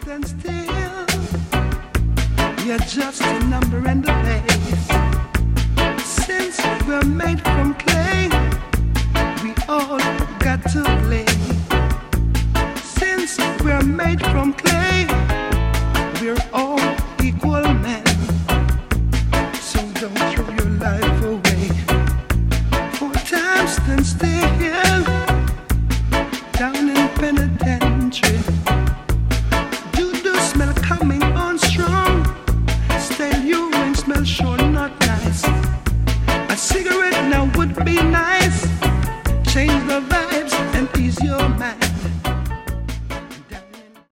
stand still. You're just a number and a place. Since we're made from clay, we all got to play.